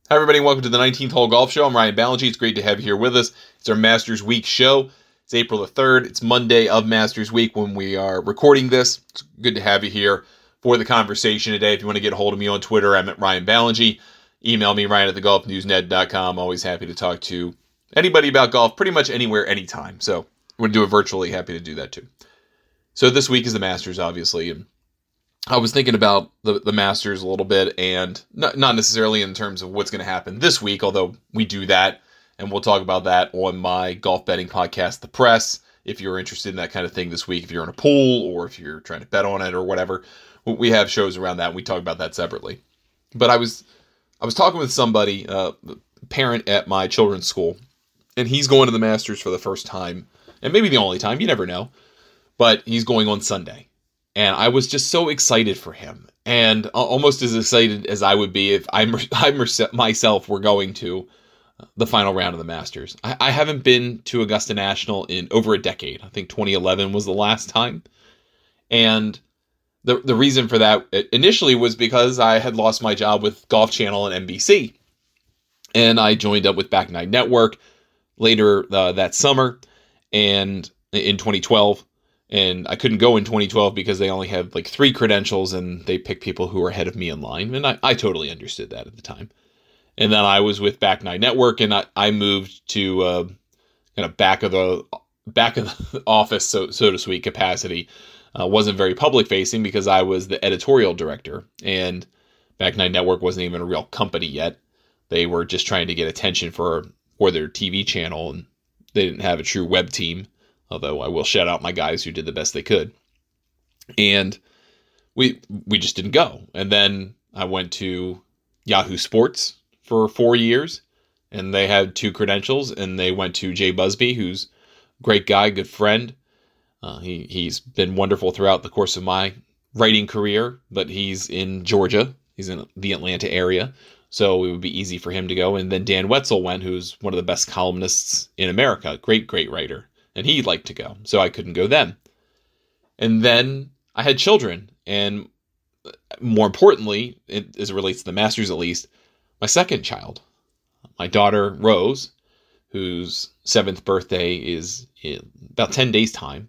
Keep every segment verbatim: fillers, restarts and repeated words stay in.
Hi, everybody. Welcome to the nineteenth Hole Golf Show. I'm Ryan Ballengee. It's great to have you here with us. It's our Masters Week show. It's April the third. It's Monday of Masters Week when we are recording this. It's good to have you here for the conversation today. If you want to get a hold of me on Twitter, I'm at Ryan Ballengee. Email me, Ryan at the golf news net dot com. Always happy to talk to anybody about golf, pretty much anywhere, anytime. So we're going to do it virtually. Happy to do that too. So this week is the Masters, obviously, and I was thinking about the, the Masters a little bit, and not, not necessarily in terms of what's going to happen this week, although we do that, and we'll talk about that on my golf betting podcast, The Press, if you're interested in that kind of thing this week, if you're in a pool, or if you're trying to bet on it, or whatever. We have shows around that, and we talk about that separately. But I was I was talking with somebody, uh, a parent at my children's school, and he's going to the Masters for the first time, and maybe the only time, you never know, but he's going on Sunday. And I was just so excited for him, and almost as excited as I would be if I, I myself were going to the final round of the Masters. I, I haven't been to Augusta National in over a decade. I think twenty eleven was the last time. And the the reason for that initially was because I had lost my job with Golf Channel and N B C. And I joined up with Back Nine Network later uh, that summer and in twenty twelve. And I couldn't go in twenty twelve because they only had like three credentials and they picked people who were ahead of me in line. And I, I totally understood that at the time. And then I was with Back Nine Network, and I, I moved to uh, kind of back of the back of the office, so so to speak, capacity. Uh, wasn't very public facing because I was the editorial director, and Back Nine Network wasn't even a real company yet. They were just trying to get attention for for their T V channel, and they didn't have a true web team. Although I will shout out my guys who did the best they could. And we we just didn't go. And then I went to Yahoo Sports for four years. And they had two credentials. And they went to Jay Busby, who's a great guy, good friend. Uh, he, he's been wonderful throughout the course of my writing career. But he's in Georgia. He's in the Atlanta area. So it would be easy for him to go. And then Dan Wetzel went, who's one of the best columnists in America. Great, great writer. And he'd like to go, so I couldn't go then. And then I had children, and more importantly, it, as it relates to the Masters at least, my second child, my daughter Rose, whose seventh birthday is in about ten days' time.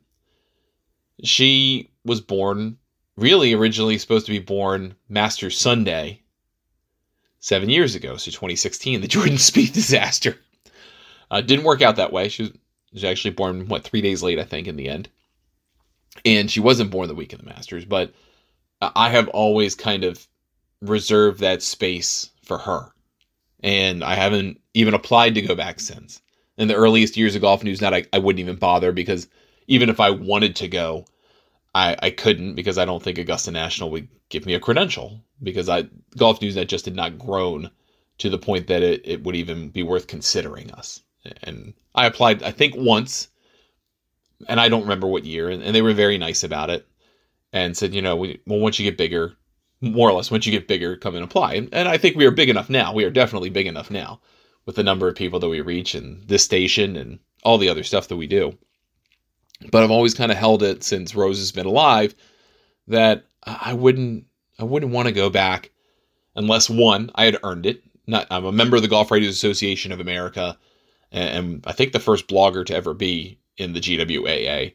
She was born, really originally supposed to be born Masters Sunday, seven years ago, so twenty sixteen, the Jordan Spieth disaster. Uh, didn't work out that way. She was She was actually born, what, three days late, I think, in the end. And she wasn't born the week of the Masters, but I have always kind of reserved that space for her. And I haven't even applied to go back since. In the earliest years of Golf Newsnet, I, I wouldn't even bother because even if I wanted to go, I, I couldn't because I don't think Augusta National would give me a credential because I Golf Newsnet just had not grown to the point that it, it would even be worth considering us. And I applied, I think, once, and I don't remember what year, and, and they were very nice about it and said, you know, we, well, once you get bigger, more or less, once you get bigger, come and apply. And, and I think we are big enough now. We are definitely big enough now with the number of people that we reach and this station and all the other stuff that we do. But I've always kind of held it since Rose has been alive that I wouldn't, I wouldn't want to go back unless, one, I had earned it. Not, I'm a member of the Golf Writers Association of America, and I think the first blogger to ever be in the G W A A.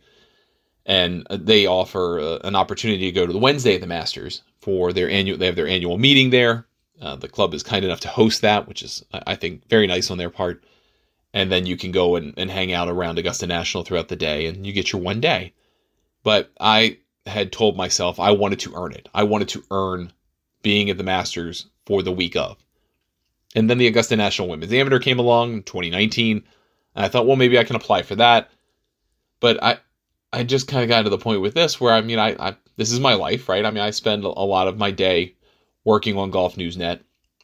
And they offer uh, an opportunity to go to the Wednesday of the Masters for their annual, they have their annual meeting there. Uh, the club is kind enough to host that, which is, I think, very nice on their part. And then you can go and, and hang out around Augusta National throughout the day, and you get your one day. But I had told myself I wanted to earn it. I wanted to earn being at the Masters for the week of. And then the Augusta National Women's Amateur came along in twenty nineteen. And I thought, well, maybe I can apply for that. But I I just kind of got to the point with this where, I mean, I, I this is my life, right? I mean, I spend a lot of my day working on Golf Newsnet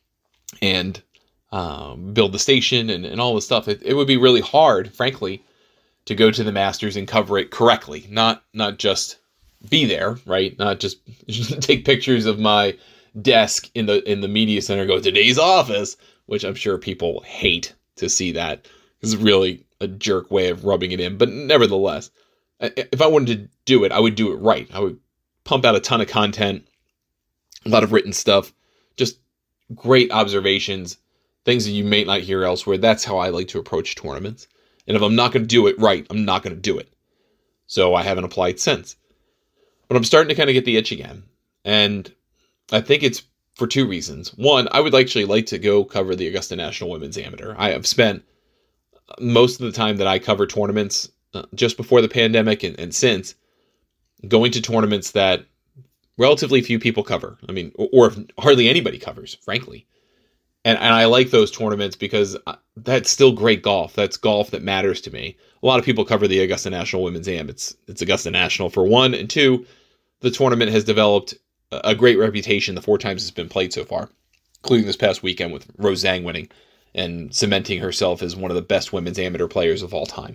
and um, build the station and, and all this stuff. It, it would be really hard, frankly, to go to the Masters and cover it correctly. Not not just be there, right? Not just take pictures of my desk in the in the media center, go today's office, which I'm sure people hate to see that. This is really a jerk way of rubbing it in, but nevertheless, if I wanted to do it, I would do it right. I would pump out a ton of content, a lot of written stuff, just great observations, things that you may not hear elsewhere. That's how I like to approach tournaments. And if I'm not going to do it right, I'm not going to do it. So I haven't applied since. But I'm starting to kind of get the itch again. And I think it's for two reasons. One, I would actually like to go cover the Augusta National Women's Amateur. I have spent most of the time that I cover tournaments uh, just before the pandemic and, and since going to tournaments that relatively few people cover. I mean, or, or hardly anybody covers, frankly. And and I like those tournaments because that's still great golf. That's golf that matters to me. A lot of people cover the Augusta National Women's Am. It's, it's Augusta National for one. And two, the tournament has developed a great reputation the four times it's been played so far, including this past weekend with Rose Zhang winning and cementing herself as one of the best women's amateur players of all time.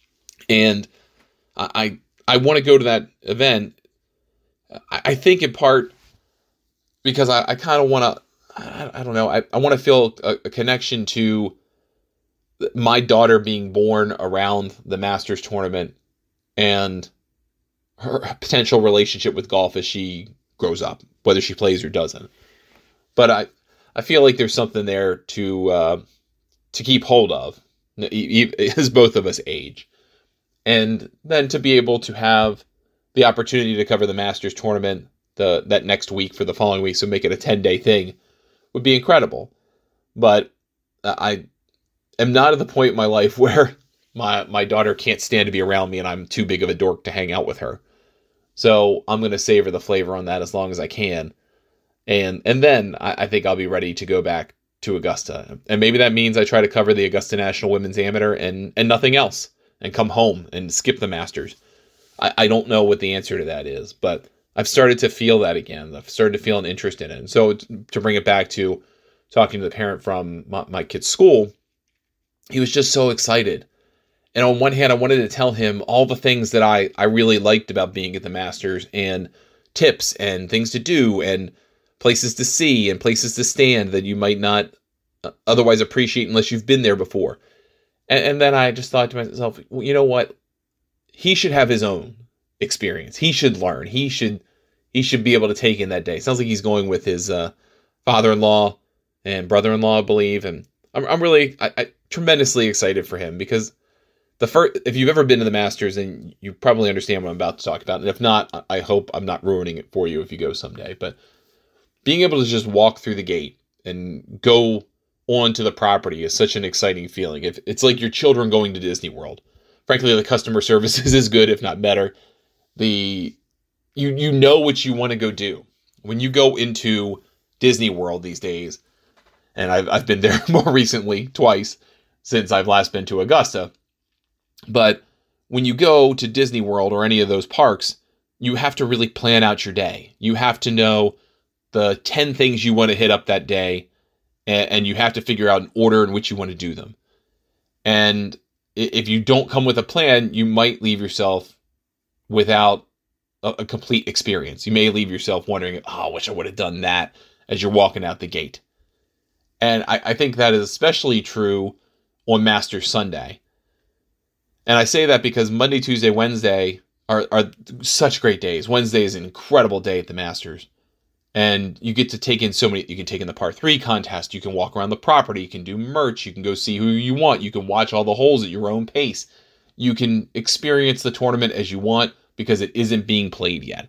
And I I want to go to that event, I, I think in part because I, I kind of want to, I, I don't know, I, I want to feel a, a connection to my daughter being born around the Masters tournament and her potential relationship with golf as she grows up, whether she plays or doesn't. But I, I feel like there's something there to uh, to keep hold of as both of us age. And then to be able to have the opportunity to cover the Masters tournament the that next week for the following week, so make it a ten-day thing, would be incredible. But I am not at the point in my life where my, my daughter can't stand to be around me and I'm too big of a dork to hang out with her. So I'm going to savor the flavor on that as long as I can. And and then I, I think I'll be ready to go back to Augusta. And maybe that means I try to cover the Augusta National Women's Amateur and, and nothing else and come home and skip the Masters. I, I don't know what the answer to that is, but I've started to feel that again. I've started to feel an interest in it. And so to bring it back to talking to the parent from my, my kid's school, he was just so excited. And on one hand, I wanted to tell him all the things that I, I really liked about being at the Masters and tips and things to do and places to see and places to stand that you might not otherwise appreciate unless you've been there before. And, and then I just thought to myself, well, you know what? He should have his own experience. He should learn. He should he should be able to take in that day. Sounds like he's going with his uh, father-in-law and brother-in-law, I believe. And I'm, I'm really I, I, tremendously excited for him because The first, if you've ever been to the Masters, then you probably understand what I'm about to talk about. And if not, I hope I'm not ruining it for you if you go someday. But being able to just walk through the gate and go onto the property is such an exciting feeling. If it's like your children going to Disney World. Frankly, the customer service is as good, if not better. The you you know what you want to go do when you go into Disney World these days. And I've I've been there more recently, twice since I've last been to Augusta. But when you go to Disney World or any of those parks, you have to really plan out your day. You have to know the ten things you want to hit up that day, and, and you have to figure out an order in which you want to do them. And if you don't come with a plan, you might leave yourself without a, a complete experience. You may leave yourself wondering, oh, I wish I would have done that as you're walking out the gate. And I, I think that is especially true on Masters Sunday. And I say that because Monday, Tuesday, Wednesday are, are such great days. Wednesday is an incredible day at the Masters. And you get to take in so many, you can take in the par three contest, you can walk around the property, you can do merch, you can go see who you want, you can watch all the holes at your own pace. You can experience the tournament as you want because it isn't being played yet.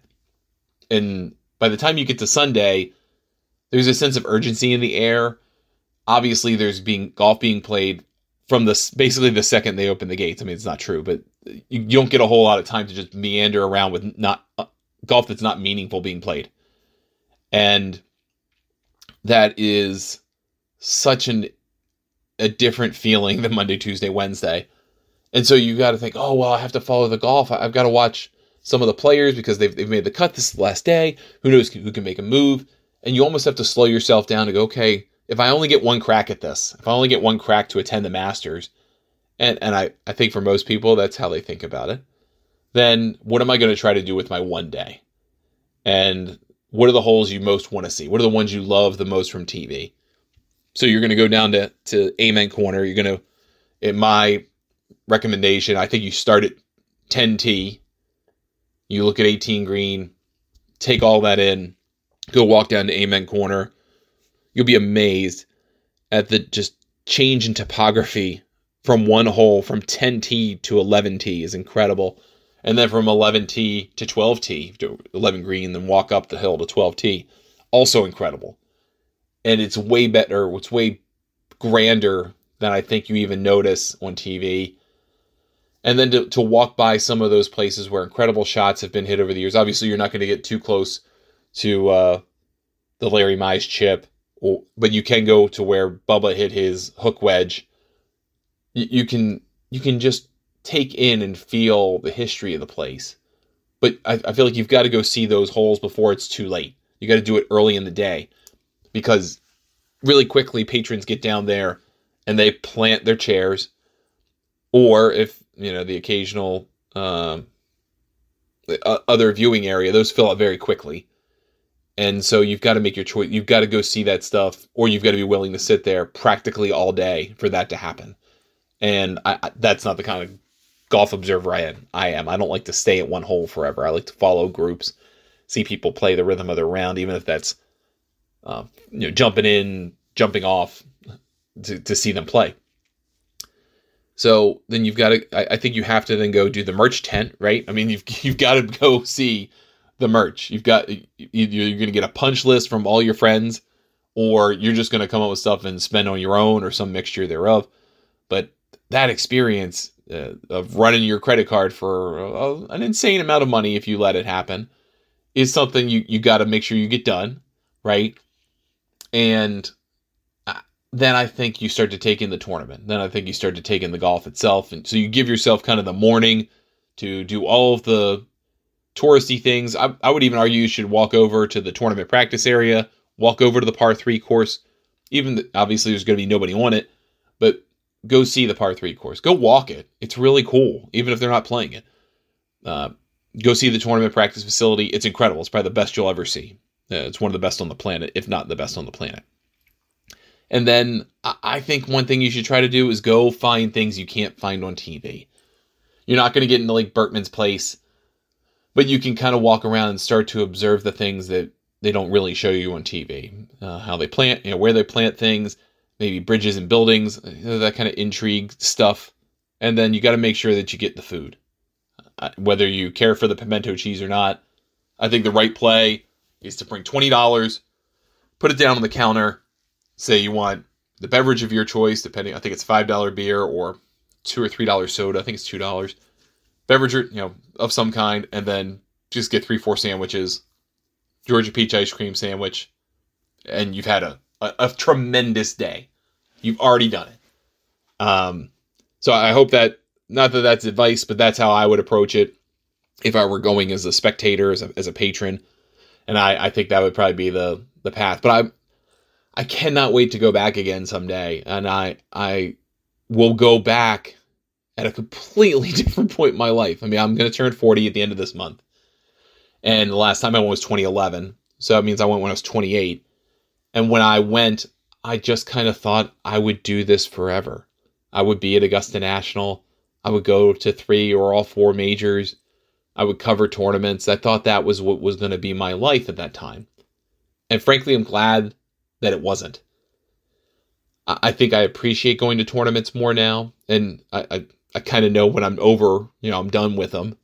And by the time you get to Sunday, there's a sense of urgency in the air. Obviously, there's being golf being played from the basically the second they open the gates. I mean, it's not true, but you, you don't get a whole lot of time to just meander around with not uh, golf that's not meaningful being played. And that is such an a different feeling than Monday, Tuesday, Wednesday. And so you got to think, oh, well, I have to follow the golf. I've got to watch some of the players because they've, they've made the cut this last day. Who knows who can make a move? And you almost have to slow yourself down to go, okay, if I only get one crack at this, if I only get one crack to attend the Masters, and, and I, I think for most people, that's how they think about it, then what am I going to try to do with my one day? And what are the holes you most want to see? What are the ones you love the most from T V? So you're going to go down to, to Amen Corner. You're going to, in my recommendation, I think you start at ten T. You look at eighteen green, take all that in, go walk down to Amen Corner. You'll be amazed at the just change in topography from one hole from ten T to eleven T is incredible. And then from eleven T to twelve T, to eleven green, then walk up the hill to twelve T, also incredible. And it's way better, it's way grander than I think you even notice on T V. And then to, to walk by some of those places where incredible shots have been hit over the years. Obviously, you're not going to get too close to uh, the Larry Mize chip, or, but you can go to where Bubba hit his hook wedge. You, you can you can just take in and feel the history of the place. But I, I feel like you've got to go see those holes before it's too late. You got to do it early in the day, because really quickly patrons get down there and they plant their chairs, or if you know the occasional um, other viewing area, those fill up very quickly. And so you've got to make your choice. You've got to go see that stuff, or you've got to be willing to sit there practically all day for that to happen. And I, I, that's not the kind of golf observer I am. I am. I don't like to stay at one hole forever. I like to follow groups, see people play the rhythm of their round, even if that's uh, you know jumping in, jumping off to, to see them play. So then you've got to, I, I think you have to then go do the merch tent, right? I mean, you've you've got to go see the merch. You've got, you're going to get a punch list from all your friends, or you're just going to come up with stuff and spend on your own, or some mixture thereof. But that experience uh, of running your credit card for uh, an insane amount of money, if you let it happen, is something you, you got to make sure you get done, right? And then I think you start to take in the tournament. Then I think you start to take in the golf itself. And so you give yourself kind of the morning to do all of the touristy things. I, I would even argue you should walk over to the tournament practice area, walk over to the par three course. Even the, obviously there's going to be nobody on it, but go see the par three course. Go walk it. It's really cool, even if they're not playing it. Uh, go see the tournament practice facility. It's incredible. It's probably the best you'll ever see. Uh, it's one of the best on the planet, if not the best on the planet. And then I think one thing you should try to do is go find things you can't find on T V. You're not going to get into like Berkman's place, but you can kind of walk around and start to observe the things that they don't really show you on T V. Uh, how they plant, you know, where they plant things, maybe bridges and buildings, that kind of intrigue stuff. And then you got to make sure that you get the food. Uh, whether you care for the pimento cheese or not, I think the right play is to bring twenty dollars, put it down on the counter, say you want the beverage of your choice, depending, I think it's five dollars beer or two or three dollars soda. I think it's two dollars. Beverage, you know, of some kind, and then just get three, four sandwiches, Georgia peach ice cream sandwich, and you've had a, a, a tremendous day. You've already done it. Um, so I hope that, not that that's advice, but that's how I would approach it if I were going as a spectator, as a, as a patron. And I, I think that would probably be the, the path. But I I cannot wait to go back again someday. And I I will go back at a completely different point in my life. I mean, I'm going to turn forty at the end of this month. And the last time I went was twenty eleven. So that means I went when I was twenty-eight. And when I went, I just kind of thought I would do this forever. I would be at Augusta National. I would go to three or all four majors. I would cover tournaments. I thought that was what was going to be my life at that time. And frankly, I'm glad that it wasn't. I think I appreciate going to tournaments more now. And I, I, I kind of know when I'm over, you know, I'm done with them.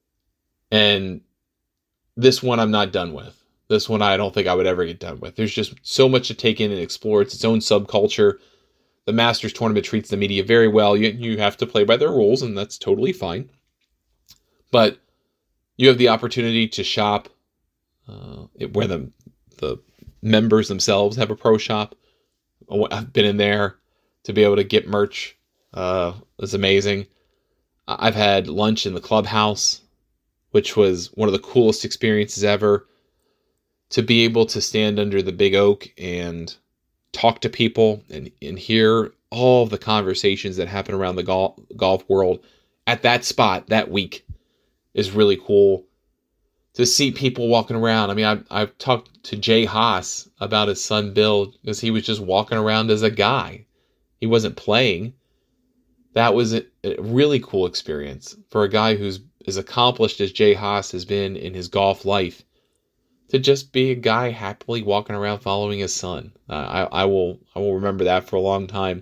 And this one I'm not done with. This one I don't think I would ever get done with. There's just so much to take in and explore. It's its own subculture. The Masters tournament treats the media very well. You, you have to play by their rules, and that's totally fine. But you have the opportunity to shop uh, where the the members themselves have a pro shop. I've been in there to be able to get merch. Uh, it's amazing. I've had lunch in the clubhouse, which was one of the coolest experiences ever. To be able to stand under the big oak and talk to people and, and hear all of the conversations that happen around the golf, golf world at that spot that week is really cool. To see people walking around. I mean, I've, I've talked to Jay Haas about his son Bill because he was just walking around as a guy. He wasn't playing. That was a, a really cool experience for a guy who's as accomplished as Jay Haas has been in his golf life. to just be a guy happily walking around following his son. Uh, I, I will I will remember that for a long time.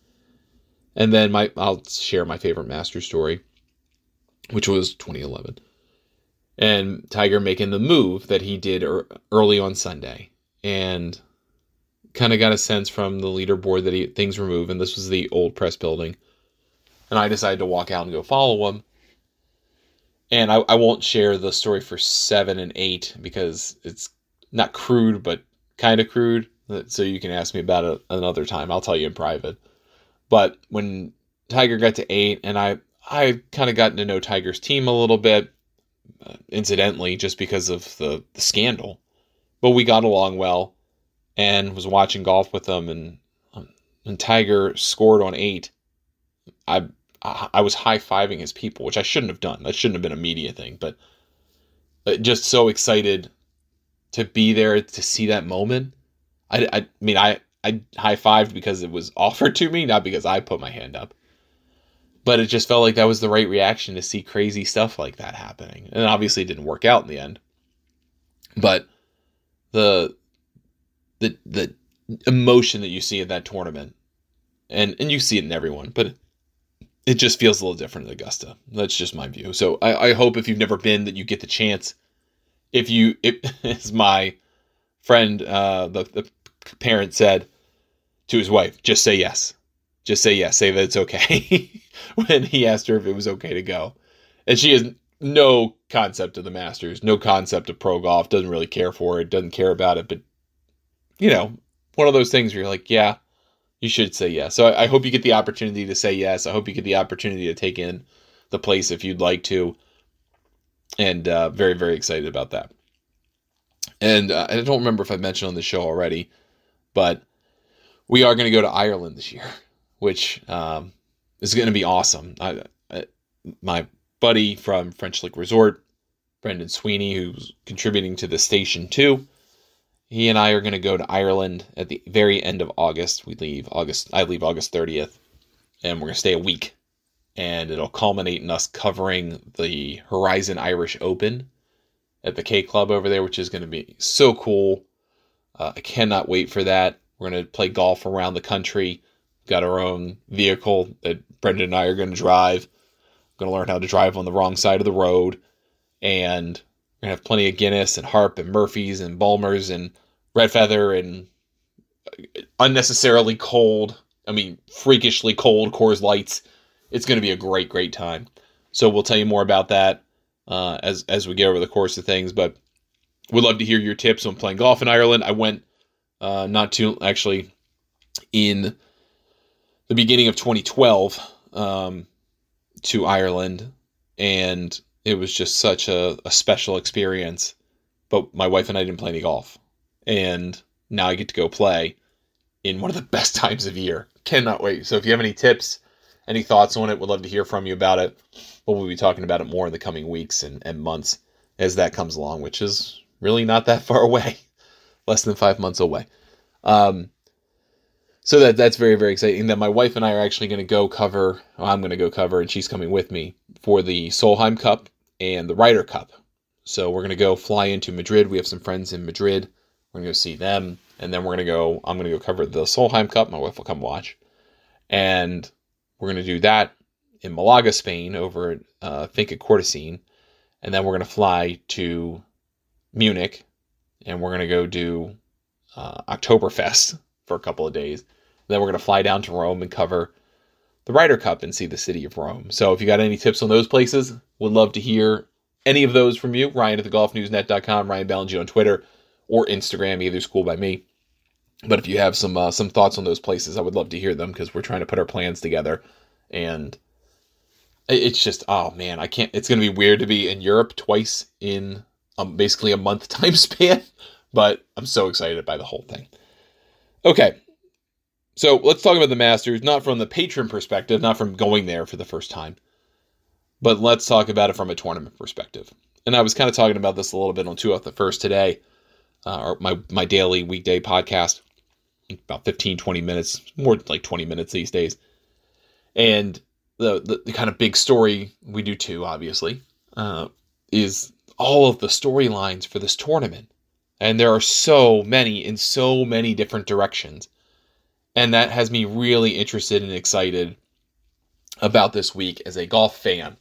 And then my I'll share my favorite Master story, which was twenty eleven. And Tiger making the move that he did er, early on Sunday. And kind of got a sense from the leaderboard that he, things were moving. This was the old press building. And I decided to walk out and go follow him. And I, I won't share the story for seven and eight because it's not crude, but kind of crude. So you can ask me about it another time. I'll tell you in private. But when Tiger got to eight, and I, I kind of gotten to know Tiger's team a little bit, uh, incidentally, just because of the, the scandal. But we got along well and was watching golf with them. And um, when Tiger scored on eight, I I was high-fiving his people, which I shouldn't have done. That shouldn't have been a media thing. But just so excited to be there to see that moment. I, I mean, I, I high-fived because it was offered to me, not because I put my hand up. But it just felt like that was the right reaction to see crazy stuff like that happening. And obviously it didn't work out in the end. But the the the emotion that you see at that tournament, and, and you see it in everyone, but it just feels a little different at Augusta. That's just my view. So I, I hope if you've never been that you get the chance. If you, it, as my friend, uh, the, the parent said to his wife, just say yes. Just say yes. Say that it's okay. When he asked her if it was okay to go. And she has no concept of the Masters, no concept of pro golf, doesn't really care for it, doesn't care about it. But, you know, one of those things where you're like, yeah, you should say yes. So I, I hope you get the opportunity to say yes. I hope you get the opportunity to take in the place if you'd like to. And uh, very, very excited about that. And uh, I don't remember if I mentioned on the show already, but we are going to go to Ireland this year, which um, is going to be awesome. I, I, my buddy from French Lick Resort, Brendan Sweeney, who's contributing to the station too, he and I are going to go to Ireland at the very end of August. We leave August. I leave August thirtieth, and we're going to stay a week. And it'll culminate in us covering the Horizon Irish Open at the K Club over there, which is going to be so cool. Uh, I cannot wait for that. We're going to play golf around the country. Got our own vehicle that Brendan and I are going to drive. Going to learn how to drive on the wrong side of the road. And we're going to have plenty of Guinness and Harp and Murphy's and Bulmers and Red Feather and unnecessarily cold, I mean, freakishly cold Coors Lights. It's going to be a great, great time. So we'll tell you more about that uh, as as we get over the course of things. But we'd love to hear your tips on playing golf in Ireland. I went uh, not too, actually, in the beginning of twenty twelve um, to Ireland. And it was just such a, a special experience. But my wife and I didn't play any golf. And now I get to go play in one of the best times of year. Cannot wait. So if you have any tips, any thoughts on it, would love to hear from you about it. But we'll be talking about it more in the coming weeks and, and months as that comes along, which is really not that far away. Less than five months away. Um, so that that's very, very exciting. That my wife and I are actually going to go cover, well, I'm going to go cover, and she's coming with me, for the Solheim Cup and the Ryder Cup. So we're going to go fly into Madrid. We have some friends in Madrid. We're going to go see them. And then we're going to go, I'm going to go cover the Solheim Cup. My wife will come watch. And we're going to do that in Malaga, Spain, over at uh, Finca Cortesine. And then we're going to fly to Munich. And we're going to go do uh, Oktoberfest for a couple of days. And then we're going to fly down to Rome and cover the Ryder Cup and see the city of Rome. So if you got any tips on those places, would love to hear any of those from you. Ryan at the golf news net dot com, Ryan Ballinger on Twitter or Instagram, either's cool by me. But if you have some uh, some thoughts on those places, I would love to hear them, because we're trying to put our plans together. And it's just, oh man, I can't, it's going to be weird to be in Europe twice in um, basically a month time span. But I'm so excited by the whole thing. Okay. So let's talk about the Masters, not from the patron perspective, not from going there for the first time, but let's talk about it from a tournament perspective. And I was kind of talking about this a little bit on Two Off the First today, uh, or my, my daily weekday podcast, about fifteen, twenty minutes, more like twenty minutes these days. And the, the, the kind of big story we do too, obviously, uh, is all of the storylines for this tournament. And there are so many in so many different directions. And that has me really interested and excited about this week as a golf fan.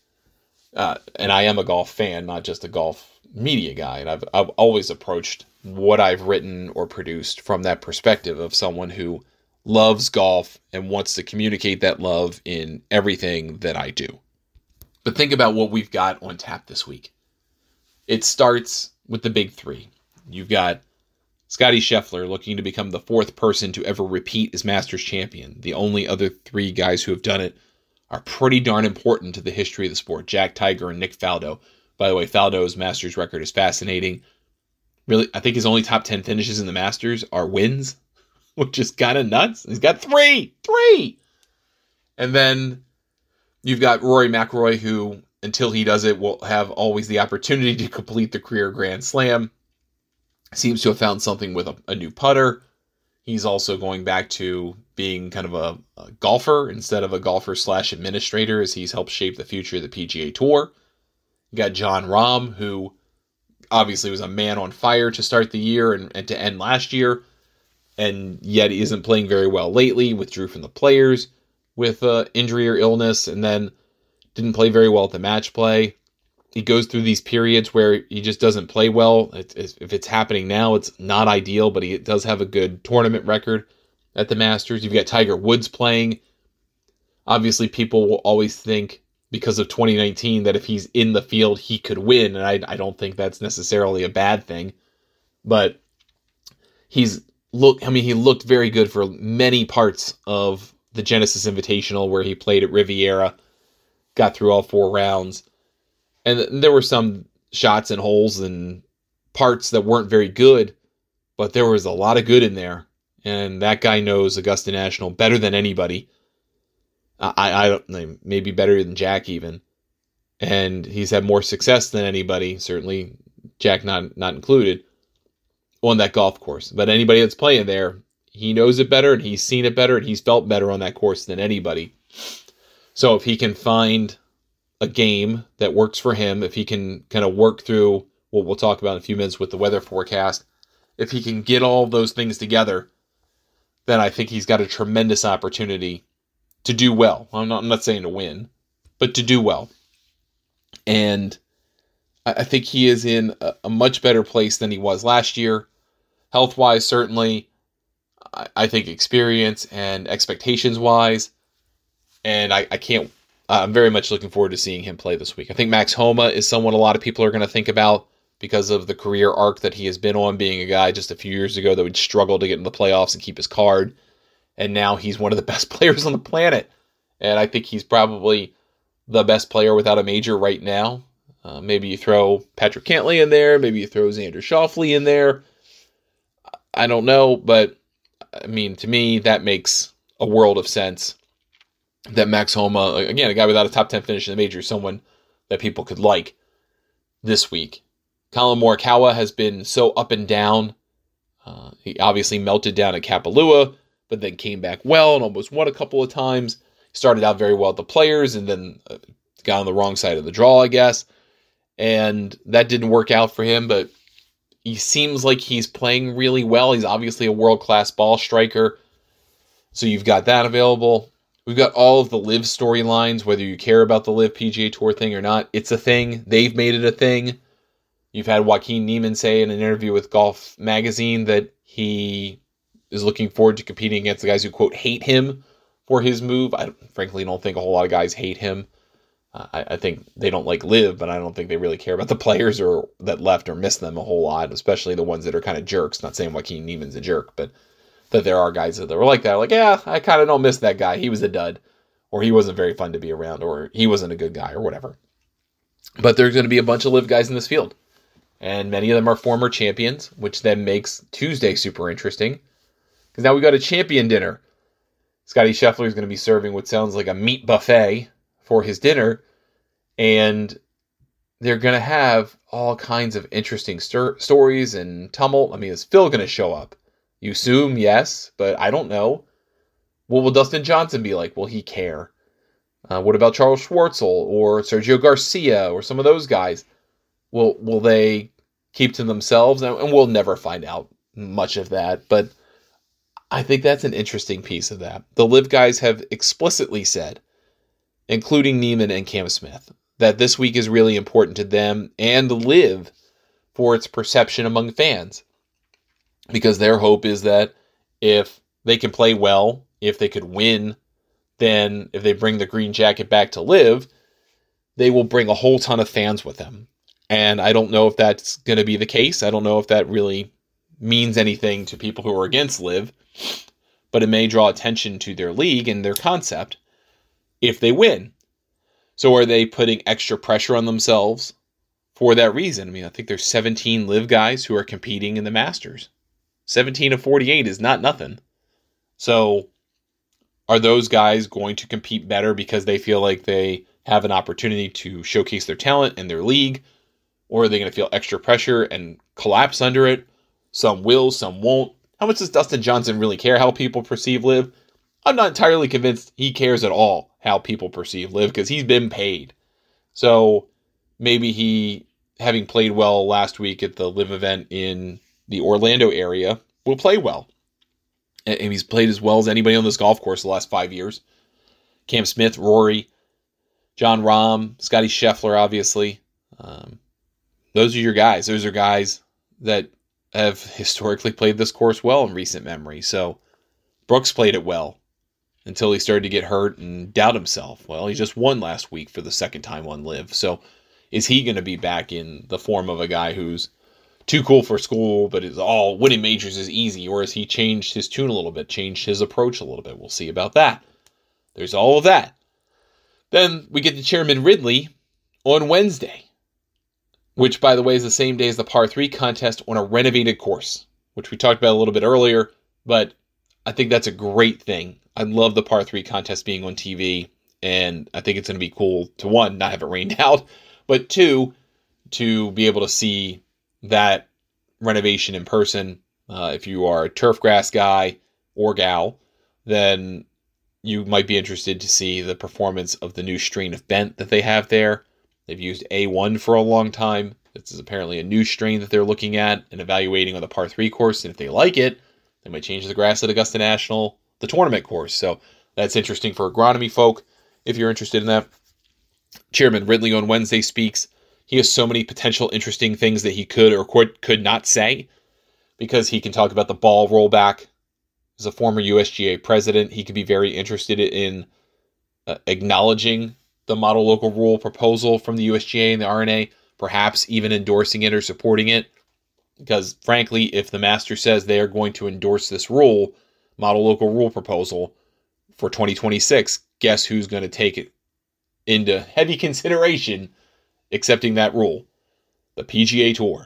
Uh, and I am a golf fan, not just a golf media guy. And I've, I've always approached what I've written or produced from that perspective of someone who loves golf and wants to communicate that love in everything that I do. But think about what we've got on tap this week. It starts with the big three. You've got Scottie Scheffler looking to become the fourth person to ever repeat as Masters champion. The only other three guys who have done it are pretty darn important to the history of the sport. Jack Tiger and Nick Faldo. By the way, Faldo's Masters record is fascinating. Really, I think his only top ten finishes in the Masters are wins, which is kind of nuts. He's got three! Three! And then you've got Rory McIlroy, who, until he does it, will have always the opportunity to complete the career Grand Slam. Seems to have found something with a, a new putter. He's also going back to being kind of a, a golfer instead of a golfer slash administrator, as he's helped shape the future of the P G A Tour. You got Jon Rahm, who obviously was a man on fire to start the year and, and to end last year, and yet he isn't playing very well lately, withdrew from the Players with uh, injury or illness, and then didn't play very well at the match play. He goes through these periods where he just doesn't play well. It, it, if it's happening now, it's not ideal, but he does have a good tournament record at the Masters. You've got Tiger Woods playing. Obviously, people will always think, because of twenty nineteen, that if he's in the field, he could win, and I, I don't think that's necessarily a bad thing. But he's look. I mean, he looked very good for many parts of the Genesis Invitational, where he played at Riviera, got through all four rounds. And there were some shots and holes and parts that weren't very good, but there was a lot of good in there. And that guy knows Augusta National better than anybody. I, I don't maybe better than Jack even. And he's had more success than anybody, certainly Jack not, not included, on that golf course. But anybody that's playing there, he knows it better and he's seen it better and he's felt better on that course than anybody. So if he can find a game that works for him, if he can kind of work through what we'll talk about in a few minutes with the weather forecast, if he can get all those things together, then I think he's got a tremendous opportunity to do well. I'm not, I'm not saying to win, but to do well. And I think he is in a, a much better place than he was last year. Health-wise, certainly. I, I think experience and expectations-wise. And I, I can't Uh, I'm very much looking forward to seeing him play this week. I think Max Homa is someone a lot of people are going to think about because of the career arc that he has been on, being a guy just a few years ago that would struggle to get in the playoffs and keep his card. And now he's one of the best players on the planet. And I think he's probably the best player without a major right now. Uh, maybe you throw Patrick Cantlay in there. Maybe you throw Xander Schauffele in there. I don't know. But, I mean, to me, that makes a world of sense. That Max Homa, again, a guy without a top ten finish in the major, someone that people could like this week. Colin Morikawa has been so up and down. Uh, he obviously melted down at Kapalua, but then came back well and almost won a couple of times. Started out very well at the Players and then uh, got on the wrong side of the draw, I guess. And that didn't work out for him, but he seems like he's playing really well. He's obviously a world-class ball striker. So you've got that available. We've got all of the LIV storylines, whether you care about the LIV P G A Tour thing or not. It's a thing. They've made it a thing. You've had Joaquin Niemann say in an interview with Golf Magazine that he is looking forward to competing against the guys who, quote, hate him for his move. I frankly don't think a whole lot of guys hate him. Uh, I, I think they don't like LIV, but I don't think they really care about the players or that left or miss them a whole lot, especially the ones that are kind of jerks. Not saying Joaquin Niemann's a jerk, but that there are guys that were like that. Like, yeah, I kind of don't miss that guy. He was a dud. Or he wasn't very fun to be around. Or he wasn't a good guy or whatever. But there's going to be a bunch of LIV guys in this field. And many of them are former champions, which then makes Tuesday super interesting. Because now we got a champion dinner. Scottie Scheffler is going to be serving what sounds like a meat buffet for his dinner. And they're going to have all kinds of interesting stir- stories and tumult. I mean, is Phil going to show up? You assume yes, but I don't know. What will Dustin Johnson be like? Will he care? Uh, what about Charles Schwartzel or Sergio Garcia or some of those guys? Will will they keep to themselves, and we'll never find out much of that, but I think that's an interesting piece of that. The Live guys have explicitly said, including Neiman and Cam Smith, that this week is really important to them and Live for its perception among fans. Because their hope is that if they can play well, if they could win, then if they bring the green jacket back to Live, they will bring a whole ton of fans with them. And I don't know if that's going to be the case. I don't know if that really means anything to people who are against Live, but it may draw attention to their league and their concept if they win. So are they putting extra pressure on themselves for that reason? I mean, I think there's seventeen Live guys who are competing in the Masters. seventeen of forty-eight is not nothing. So are those guys going to compete better because they feel like they have an opportunity to showcase their talent in their league? Or are they going to feel extra pressure and collapse under it? Some will, some won't. How much does Dustin Johnson really care how people perceive Live? I'm not entirely convinced he cares at all how people perceive Live because he's been paid. So maybe he, having played well last week at the Live event in the Orlando area, will play well. And he's played as well as anybody on this golf course the last five years. Cam Smith, Rory, John Rahm, Scotty Scheffler, obviously. Um, those are your guys. Those are guys that have historically played this course well in recent memory. So Brooks played it well until he started to get hurt and doubt himself. Well, he just won last week for the second time on Live. So is he going to be back in the form of a guy who's too cool for school, but is all winning majors is easy? Or has he changed his tune a little bit, changed his approach a little bit? We'll see about that. There's all of that. Then we get to Chairman Ridley on Wednesday, which, by the way, is the same day as the par three contest on a renovated course, which we talked about a little bit earlier, but I think that's a great thing. I love the par three contest being on T V, and I think it's going to be cool to, one, not have it rained out, but two, to be able to see that renovation in person. Uh, if you are a turf grass guy or gal, then you might be interested to see the performance of the new strain of bent that they have there. They've used A one for a long time. This is apparently a new strain that they're looking at and evaluating on the par three course. And if they like it, they might change the grass at Augusta National, the tournament course. So that's interesting for agronomy folk if you're interested in that. Chairman Ridley on Wednesday speaks. He has so many potential interesting things that he could or could, could not say, because he can talk about the ball rollback. As a former U S G A president, he could be very interested in uh, acknowledging the model local rule proposal from the U S G A and the R N A, perhaps even endorsing it or supporting it. Because frankly, if the master says they are going to endorse this rule, model local rule proposal for twenty twenty-six, guess who's going to take it into heavy consideration accepting that rule? The P G A Tour.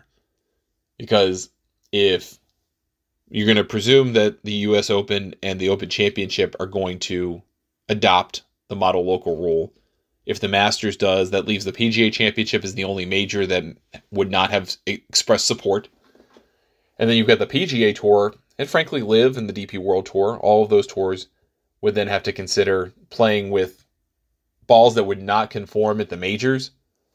Because if you're going to presume that the U S Open and the Open Championship are going to adopt the model local rule, if the Masters does, that leaves the P G A Championship as the only major that would not have expressed support. And then you've got the P G A Tour, and frankly Live and the D P World Tour. All of those tours would then have to consider playing with balls that would not conform at the majors.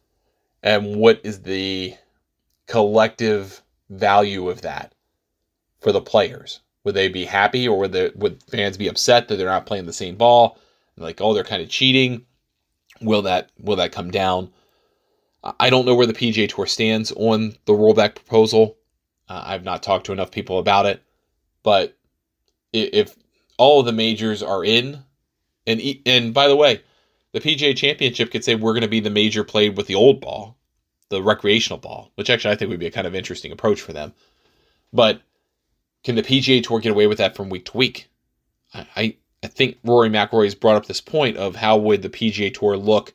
And what is the collective value of that for the players? Would they be happy, or would, the, would fans be upset that they're not playing the same ball? Like, oh, they're kind of cheating. Will that will that come down? I don't know where the P G A Tour stands on the rollback proposal. Uh, I've not talked to enough people about it. But if all of the majors are in, and and by the way, the P G A Championship could say we're going to be the major played with the old ball, the recreational ball, which actually I think would be a kind of interesting approach for them. But can the P G A Tour get away with that from week to week? I, I, I think Rory McIlroy has brought up this point of how would the P G A Tour look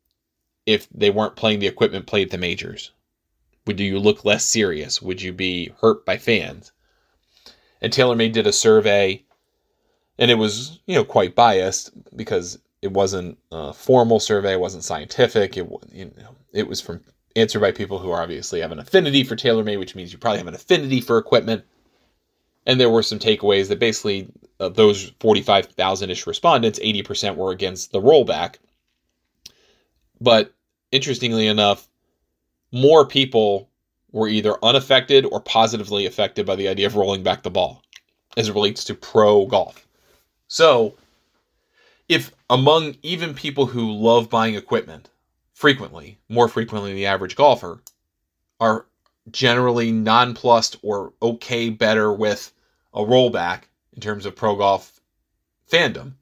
if they weren't playing the equipment played at the majors? Would you look less serious? Would you be hurt by fans? And TaylorMade did a survey, and it was, you know, quite biased because it wasn't a formal survey, it wasn't scientific. It, you know, it was from answered by people who obviously have an affinity for TaylorMade, which means you probably have an affinity for equipment. And there were some takeaways that basically uh, those forty-five thousand-ish respondents, eighty percent were against the rollback. But interestingly enough, more people were either unaffected or positively affected by the idea of rolling back the ball as it relates to pro golf. So, if among even people who love buying equipment frequently, more frequently than the average golfer, are generally nonplussed or okay better with a rollback in terms of pro golf fandom,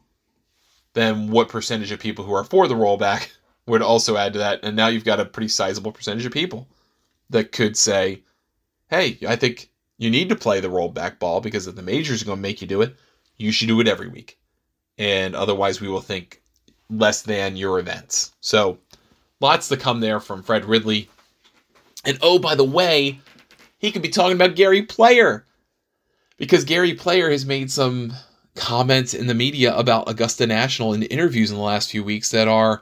then what percentage of people who are for the rollback would also add to that? And now you've got a pretty sizable percentage of people that could say, hey, I think you need to play the rollback ball because if the majors are going to make you do it, you should do it every week. And otherwise we will think less than your events. So lots to come there from Fred Ridley. And oh, by the way, he could be talking about Gary Player, because Gary Player has made some comments in the media about Augusta National in interviews in the last few weeks that are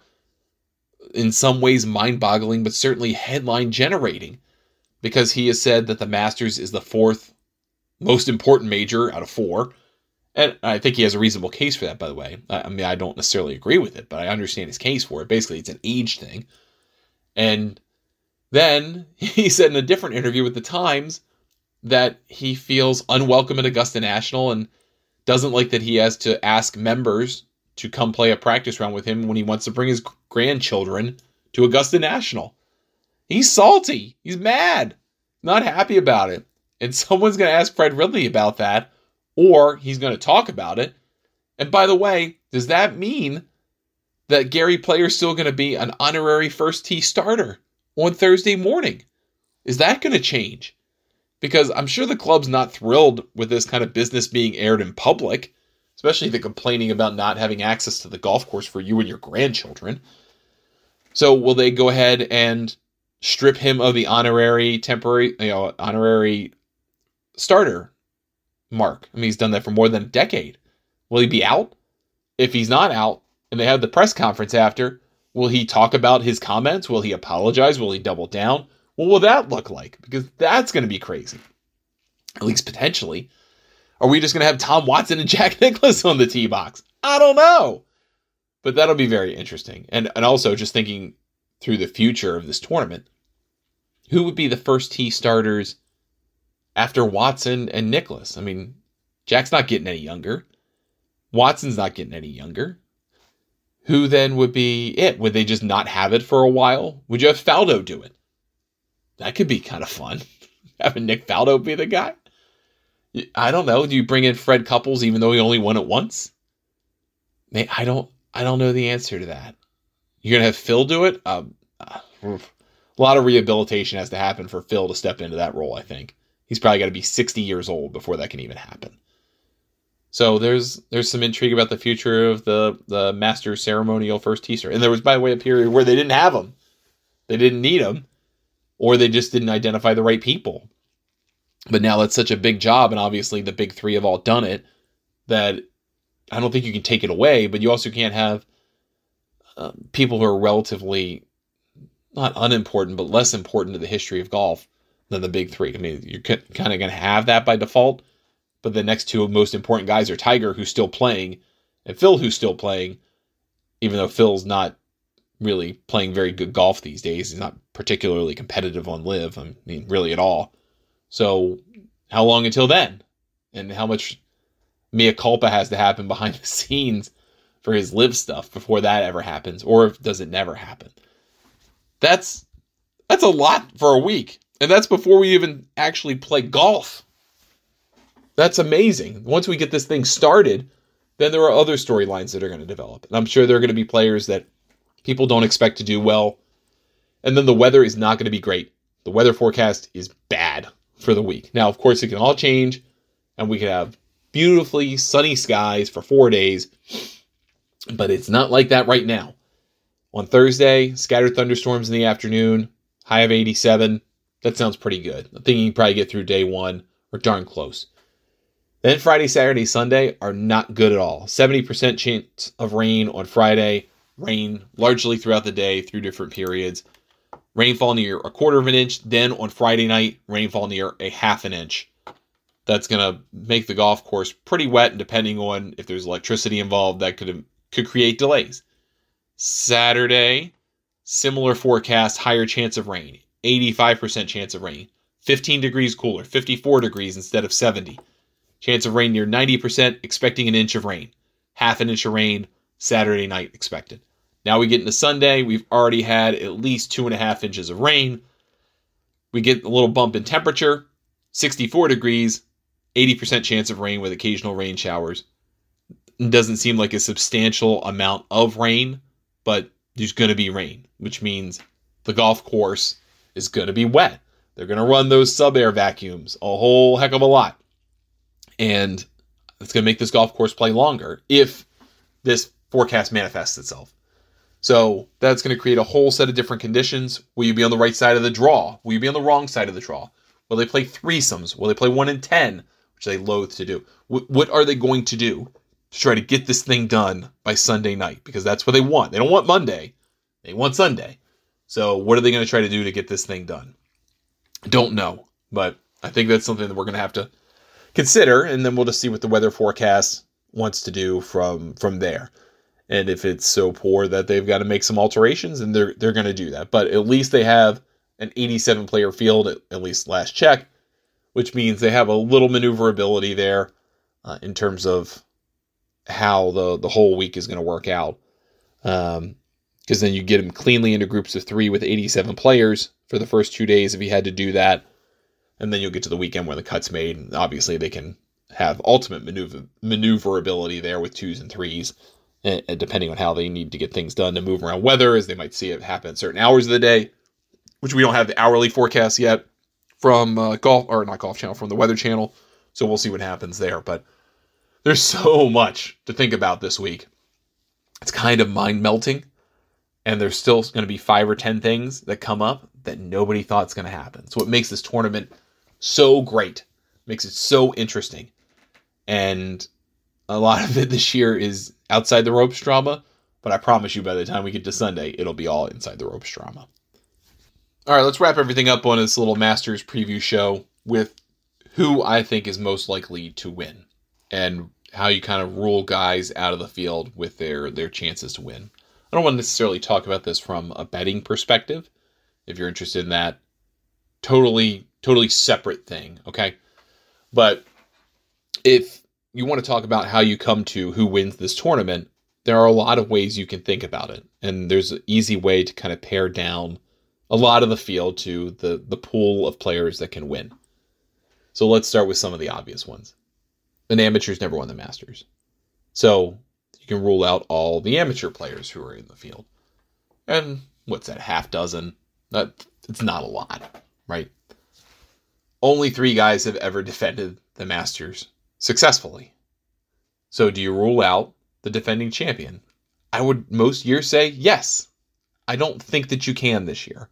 in some ways mind-boggling, but certainly headline-generating, because he has said that the Masters is the fourth most important major out of four. And I think he has a reasonable case for that, by the way. I mean, I don't necessarily agree with it, but I understand his case for it. Basically, it's an age thing. And then he said in a different interview with the Times that he feels unwelcome at Augusta National and doesn't like that he has to ask members to come play a practice round with him when he wants to bring his grandchildren to Augusta National. He's salty. He's mad. Not happy about it. And someone's going to ask Fred Ridley about that, or he's going to talk about it. And by the way, does that mean that Gary Player's still going to be an honorary first tee starter on Thursday morning? Is that going to change? Because I'm sure the club's not thrilled with this kind of business being aired in public, especially the complaining about not having access to the golf course for you and your grandchildren. So will they go ahead and strip him of the honorary temporary, you know, honorary starter mark? I mean, he's done that for more than a decade. Will he be out? If he's not out and they have the press conference after, will he talk about his comments? Will he apologize? Will he double down? What will that look like? Because that's going to be crazy. At least potentially. Are we just going to have Tom Watson and Jack Nicklaus on the tee box? I don't know. But that'll be very interesting. And and also just thinking through the future of this tournament, who would be the first tee starters after Watson and Nicklaus? I mean, Jack's not getting any younger. Watson's not getting any younger. Who then would be it? Would they just not have it for a while? Would you have Faldo do it? That could be kind of fun. Having Nick Faldo be the guy. I don't know. Do you bring in Fred Couples even though he only won it once? I don't I don't know the answer to that. You're going to have Phil do it? Um, uh, a lot of rehabilitation has to happen for Phil to step into that role, I think. He's probably got to be sixty years old before that can even happen. So there's there's some intrigue about the future of the, the Masters ceremonial first tee starter. And there was, by the way, a period where they didn't have him. They didn't need him. Or they just didn't identify the right people. But now that's such a big job, and obviously the big three have all done it, that I don't think you can take it away, but you also can't have uh, people who are relatively, not unimportant, but less important to the history of golf than the big three. I mean, you're kind of going to have that by default, but the next two most important guys are Tiger, who's still playing, and Phil, who's still playing, even though Phil's not really playing very good golf these days. He's not particularly competitive on Live, I mean, really at all. So how long until then? And how much mea culpa has to happen behind the scenes for his Live stuff before that ever happens? Or does it never happen? That's that's a lot for a week. And that's before we even actually play golf. That's amazing. Once we get this thing started, then there are other storylines that are going to develop. And I'm sure there are going to be players that people don't expect to do well. And then the weather is not going to be great. The weather forecast is bad for the week. Now, of course, it can all change, and we can have beautifully sunny skies for four days, but it's not like that right now. On Thursday, scattered thunderstorms in the afternoon, high of eighty-seven. That sounds pretty good. I think you can probably get through day one, or darn close. Then Friday, Saturday, Sunday are not good at all. seventy percent chance of rain on Friday. Rain largely throughout the day through different periods. Rainfall near a quarter of an inch. Then on Friday night, rainfall near a half an inch. That's going to make the golf course pretty wet, and depending on if there's electricity involved, that could could create delays. Saturday, similar forecast, higher chance of rain. eighty-five percent chance of rain. fifteen degrees cooler, fifty-four degrees instead of seventy. Chance of rain near ninety percent, expecting an inch of rain. Half an inch of rain, Saturday night expected. Now we get into Sunday, we've already had at least two and a half inches of rain. We get a little bump in temperature, sixty-four degrees, eighty percent chance of rain with occasional rain showers. It doesn't seem like a substantial amount of rain, but there's going to be rain, which means the golf course is going to be wet. They're going to run those sub-air vacuums a whole heck of a lot. And it's going to make this golf course play longer if this forecast manifests itself. So that's going to create a whole set of different conditions. Will you be on the right side of the draw? Will you be on the wrong side of the draw? Will they play threesomes? Will they play one in ten, which they loathe to do? What, what are they going to do to try to get this thing done by Sunday night? Because that's what they want. They don't want Monday. They want Sunday. So what are they going to try to do to get this thing done? Don't know. But I think that's something that we're going to have to consider, and then we'll just see what the weather forecast wants to do from from there. And if it's so poor that they've got to make some alterations, and they're they're going to do that. But at least they have an eighty-seven player field, at, at least last check, which means they have a little maneuverability there uh, in terms of how the, the whole week is going to work out. Um, because then you get them cleanly into groups of three with eighty-seven players for the first two days if you had to do that. And then you'll get to the weekend where the cut's made. And obviously, they can have ultimate maneuver maneuverability there with twos and threes, and, and depending on how they need to get things done to move around weather, as they might see it happen at certain hours of the day, which we don't have the hourly forecast yet from uh, golf or not Golf Channel, from the Weather Channel. So we'll see what happens there. But there's so much to think about this week. It's kind of mind melting, and there's still going to be five or ten things that come up that nobody thought is going to happen. So what makes this tournament so great, makes it so interesting. And a lot of it this year is outside the ropes drama, but I promise you by the time we get to Sunday, it'll be all inside the ropes drama. All right, let's wrap everything up on this little Masters preview show with who I think is most likely to win and how you kind of rule guys out of the field with their, their chances to win. I don't want to necessarily talk about this from a betting perspective. If you're interested in that, totally, totally separate thing, okay? But if you want to talk about how you come to who wins this tournament, there are a lot of ways you can think about it. And there's an easy way to kind of pare down a lot of the field to the, the pool of players that can win. So let's start with some of the obvious ones. An amateur's never won the Masters. So you can rule out all the amateur players who are in the field. And what's that, half dozen? That it's not a lot, right? Only three guys have ever defended the Masters successfully. So do you rule out the defending champion? I would most years say yes. I don't think that you can this year.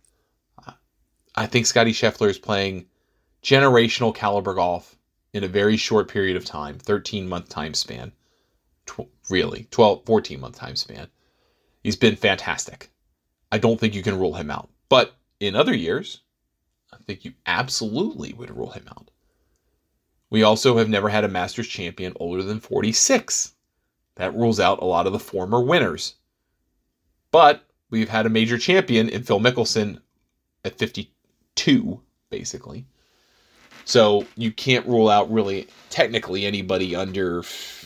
I think Scottie Scheffler is playing generational caliber golf in a very short period of time, thirteen-month time span. Tw- really, twelve, fourteen-month time span. He's been fantastic. I don't think you can rule him out. But in other years, I think you absolutely would rule him out. We also have never had a Masters champion older than forty-six. That rules out a lot of the former winners. But we've had a major champion in Phil Mickelson at fifty-two, basically. So you can't rule out really technically anybody under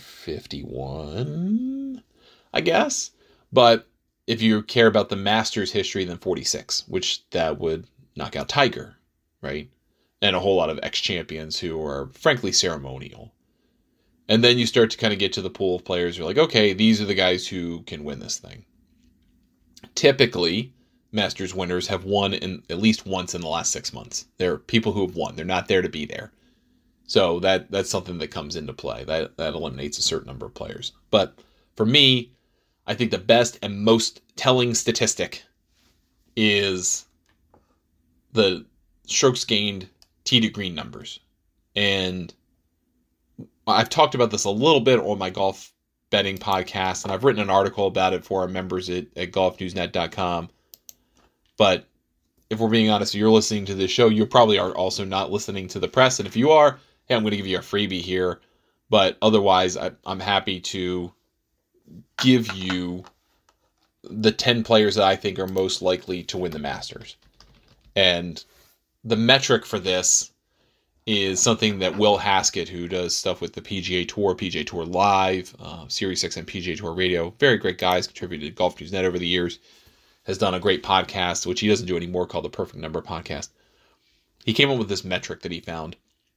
fifty-one, I guess. But if you care about the Masters history, then forty-six, which that would knock out Tiger, right? And a whole lot of ex-champions who are frankly ceremonial. And then you start to kind of get to the pool of players who are like, okay, these are the guys who can win this thing. Typically, Masters winners have won in at least once in the last six months. They're people who have won. They're not there to be there. So that that's something that comes into play. That that eliminates a certain number of players. But for me, I think the best and most telling statistic is the strokes gained tee to green numbers. And I've talked about this a little bit on my golf betting podcast, and I've written an article about it for our members at, at golf news net dot com. But if we're being honest, if you're listening to this show, you probably are also not listening to the press. And if you are, hey, I'm going to give you a freebie here. But otherwise, I, I'm happy to give you the ten players that I think are most likely to win the Masters. And the metric for this is something that Will Haskett, who does stuff with the P G A Tour, P G A Tour Live, uh, Sirius X M P G A Tour Radio, very great guys, contributed to Golf News Net over the years, has done a great podcast, which he doesn't do anymore, called the Perfect Number Podcast. He came up with this metric that he found,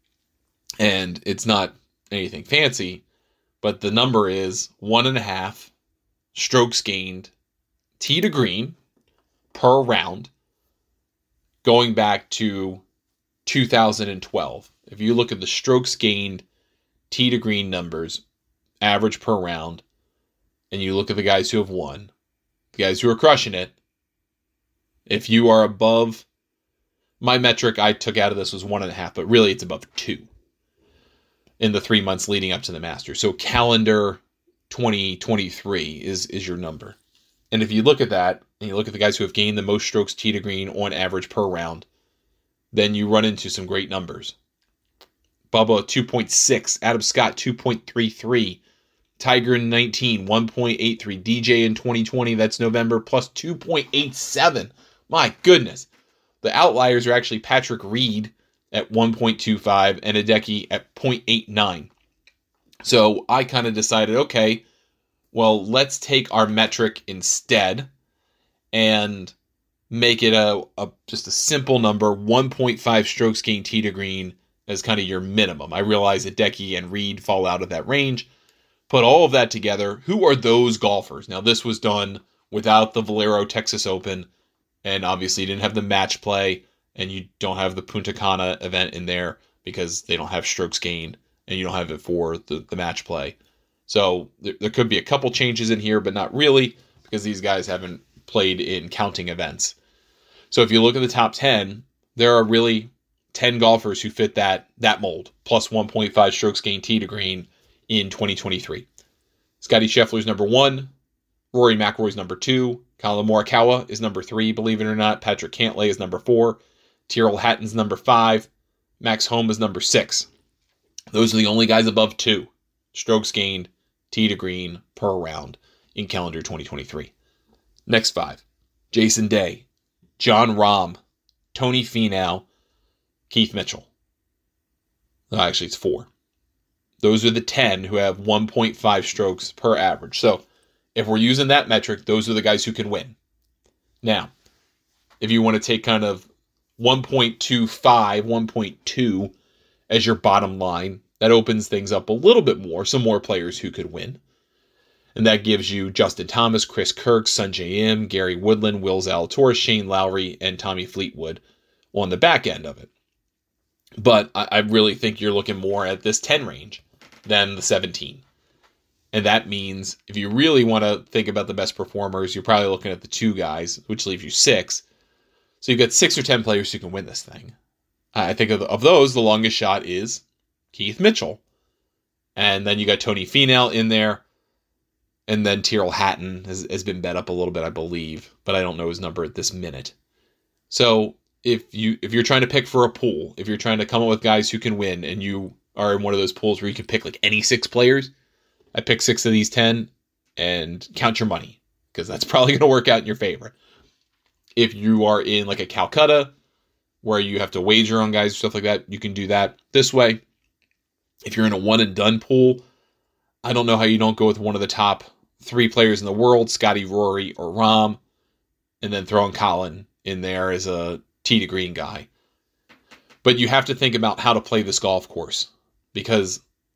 and it's not anything fancy, but the number is one and a half strokes gained tee to green per round going back to two thousand twelve. If you look at the strokes gained tee to green numbers, average per round, and you look at the guys who have won, the guys who are crushing it, if you are above, my metric I took out of this was one and a half, but really it's above two in the three months leading up to the Masters. So calendar twenty twenty-three is, is your number. And if you look at that, and you look at the guys who have gained the most strokes tee to green on average per round, then you run into some great numbers. Bubba, two point six. Adam Scott, two point three three. Tiger in nineteen, one point eight three. D J in twenty twenty, that's November, plus two point eight seven. My goodness. The outliers are actually Patrick Reed at one point two five and Hideki at zero point eight nine. So I kind of decided, okay, well, let's take our metric instead and make it a, a just a simple number, one point five strokes gained tee to green as kind of your minimum. I realize that Hideki and Reed fall out of that range. Put all of that together. Who are those golfers? Now, this was done without the Valero Texas Open, and obviously you didn't have the match play, and you don't have the Punta Cana event in there because they don't have strokes gained, and you don't have it for the, the match play. So there, there could be a couple changes in here, but not really, because these guys haven't played in counting events. So if you look at the top ten, there are really ten golfers who fit that that mold, plus one point five strokes gained tee to green in twenty twenty-three. Scotty Scheffler's number one. Rory McIlroy's number two. Colin Morikawa is number three, believe it or not. Patrick Cantlay is number four. Tyrrell Hatton's number five. Max Homa is number six. Those are the only guys above two strokes gained tee to green per round in calendar twenty twenty-three. Next five. Jason Day, Jon Rahm, Tony Finau, Keith Mitchell. No, actually, it's four. Those are the ten who have one point five strokes per average. So if we're using that metric, those are the guys who can win. Now, if you want to take kind of one point two five, one point two as your bottom line, that opens things up a little bit more, some more players who could win. And that gives you Justin Thomas, Chris Kirk, Sungjae Im, Gary Woodland, Will Zalatoris, Shane Lowry, and Tommy Fleetwood on the back end of it. But I, I really think you're looking more at this ten range than the seventeen. And that means if you really want to think about the best performers, you're probably looking at the two guys, which leaves you six. So you've got six or ten players who can win this thing. I think of, of those, the longest shot is Keith Mitchell. And then you got Tony Finau in there. And then Tyrrell Hatton has, has been bet up a little bit, I believe. But I don't know his number at this minute. So if, you, if you're trying to pick for a pool, if you're trying to come up with guys who can win, and you are in one of those pools where you can pick like any six players, I pick six of these ten and count your money, because that's probably going to work out in your favor. If you are in like a Calcutta where you have to wager on guys, stuff like that, you can do that this way. If you're in a one and done pool, I don't know how you don't go with one of the top three players in the world, Scotty, Rory, or Rahm, and then throwing Colin in there as a tee to green guy. But you have to think about how to play this golf course, because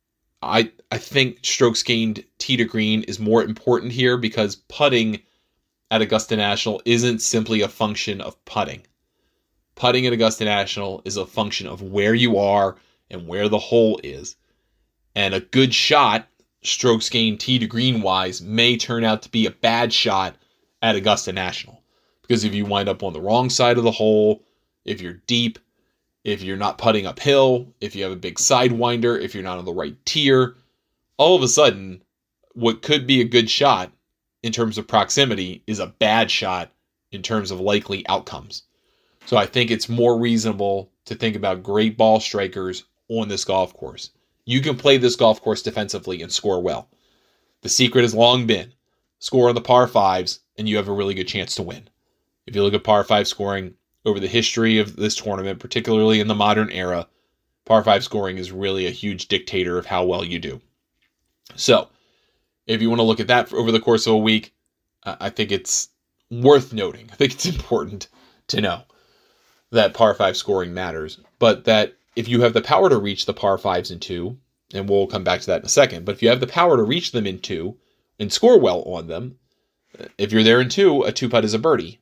I I think strokes gained tee to green is more important here, because putting at Augusta National isn't simply a function of putting. Putting at Augusta National is a function of where you are and where the hole is. And a good shot, strokes gained tee to green wise, may turn out to be a bad shot at Augusta National. Because if you wind up on the wrong side of the hole, if you're deep, if you're not putting uphill, if you have a big sidewinder, if you're not on the right tier, all of a sudden, what could be a good shot in terms of proximity is a bad shot in terms of likely outcomes. So I think it's more reasonable to think about great ball strikers on this golf course. You can play this golf course defensively and score well. The secret has long been score on the par fives and you have a really good chance to win. If you look at par five scoring over the history of this tournament, particularly in the modern era, par five scoring is really a huge dictator of how well you do. So, if you want to look at that over the course of a week, uh, I think it's worth noting. I think it's important to know that par five scoring matters, but that if you have the power to reach the par fives in two, and we'll come back to that in a second, but if you have the power to reach them in two and score well on them, if you're there in two, a two putt is a birdie.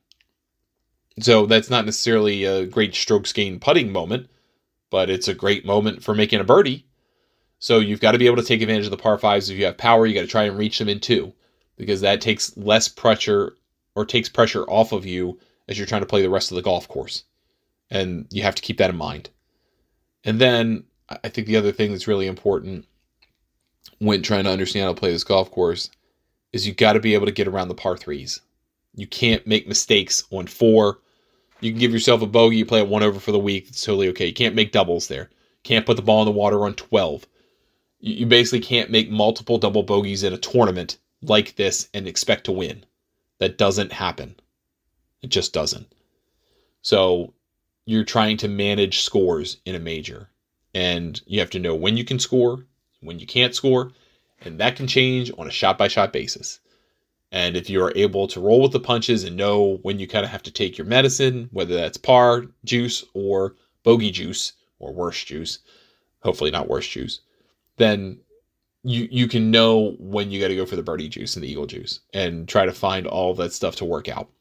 So that's not necessarily a great strokes gained putting moment, but it's a great moment for making a birdie. So you've got to be able to take advantage of the par fives. If you have power, you got to try and reach them in two, because that takes less pressure or takes pressure off of you as you're trying to play the rest of the golf course. And you have to keep that in mind. And then I think the other thing that's really important when trying to understand how to play this golf course is you got to be able to get around the par threes. You can't make mistakes on four. You can give yourself a bogey, you play it one over for the week. It's totally okay. You can't make doubles there. Can't put the ball in the water on twelve. You basically can't make multiple double bogeys in a tournament like this and expect to win. That doesn't happen. It just doesn't. So you're trying to manage scores in a major. And you have to know when you can score, when you can't score, and that can change on a shot-by-shot basis. And if you're able to roll with the punches and know when you kind of have to take your medicine, whether that's par juice or bogey juice or worse juice, hopefully not worse juice, then you you can know when you got to go for the birdie juice and the eagle juice and try to find all of that stuff to work out.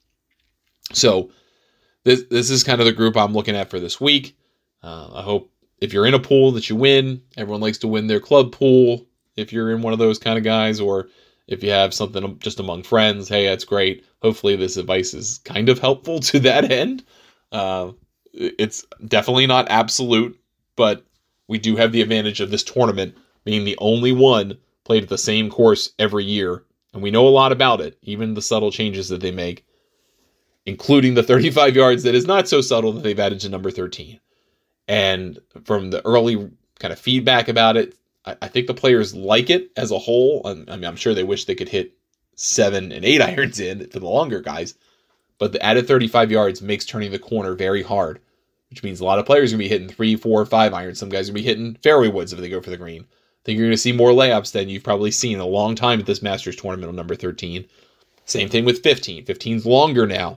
So this this is kind of the group I'm looking at for this week. Uh, I hope if you're in a pool that you win. Everyone likes to win their club pool. If you're in one of those kind of guys, or if you have something just among friends, hey, that's great. Hopefully this advice is kind of helpful to that end. Uh, it's definitely not absolute, but we do have the advantage of this tournament being the only one played at the same course every year. And we know a lot about it, even the subtle changes that they make, including the thirty-five yards that is not so subtle that they've added to number thirteen. And from the early kind of feedback about it, I, I think the players like it as a whole. I mean, I'm sure they wish they could hit seven and eight irons in for the longer guys, but the added thirty-five yards makes turning the corner very hard, which means a lot of players are going to be hitting three, four, five irons. Some guys are going to be hitting fairway woods if they go for the green. I think you're going to see more layups than you've probably seen in a long time at this Masters tournament on number thirteen. Same thing with fifteen. fifteen's longer now.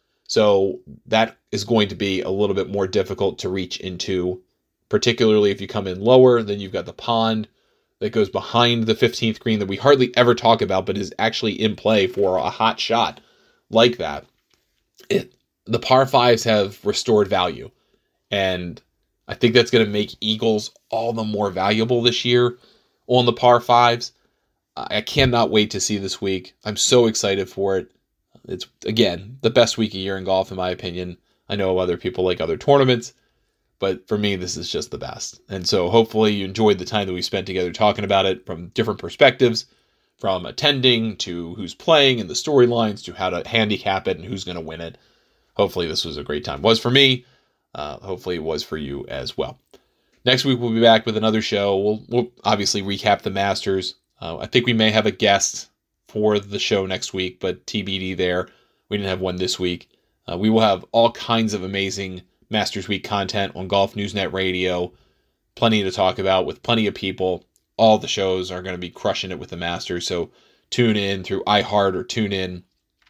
So that is going to be a little bit more difficult to reach into, particularly if you come in lower. Then you've got the pond that goes behind the fifteenth green that we hardly ever talk about, but is actually in play for a hot shot like that. It, the par fives have restored value. And I think that's going to make eagles all the more valuable this year on the par fives. I cannot wait to see this week. I'm so excited for it. It's, again, the best week a year in golf, in my opinion. I know other people like other tournaments, but for me, this is just the best. And so hopefully you enjoyed the time that we spent together talking about it from different perspectives, from attending to who's playing and the storylines to how to handicap it and who's going to win it. Hopefully this was a great time. It was for me. Uh, hopefully it was for you as well. Next week, we'll be back with another show. We'll, we'll obviously recap the Masters. Uh, I think we may have a guest for the show next week, but T B D there. We didn't have one this week. Uh, we will have all kinds of amazing Masters Week content on Golf News Net Radio. Plenty to talk about with plenty of people. All the shows are going to be crushing it with the Masters, so tune in through iHeart or tune in.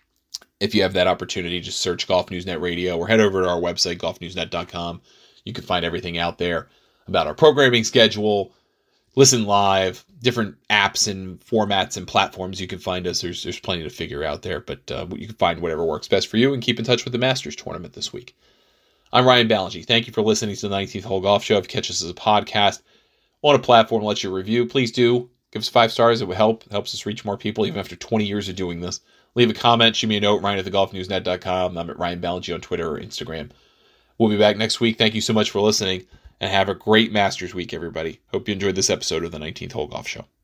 If you have that opportunity, just search Golf News Net Radio or head over to our website, golf news net dot com. You can find everything out there about our programming schedule, listen live, different apps and formats and platforms you can find us. There's there's plenty to figure out there, but uh, you can find whatever works best for you and keep in touch with the Masters tournament this week. I'm Ryan Ballengee. Thank you for listening to the nineteenth Hole Golf Show. If you catch us as a podcast on a platform, let you review. Please do. Give us five stars. It would help. It helps us reach more people even after twenty years of doing this. Leave a comment. Shoot me a note. Ryan at the golf news net dot com. I'm at Ryan Ballengee on Twitter or Instagram. We'll be back next week. Thank you so much for listening, and have a great Masters week, everybody. Hope you enjoyed this episode of the nineteenth Hole Golf Show.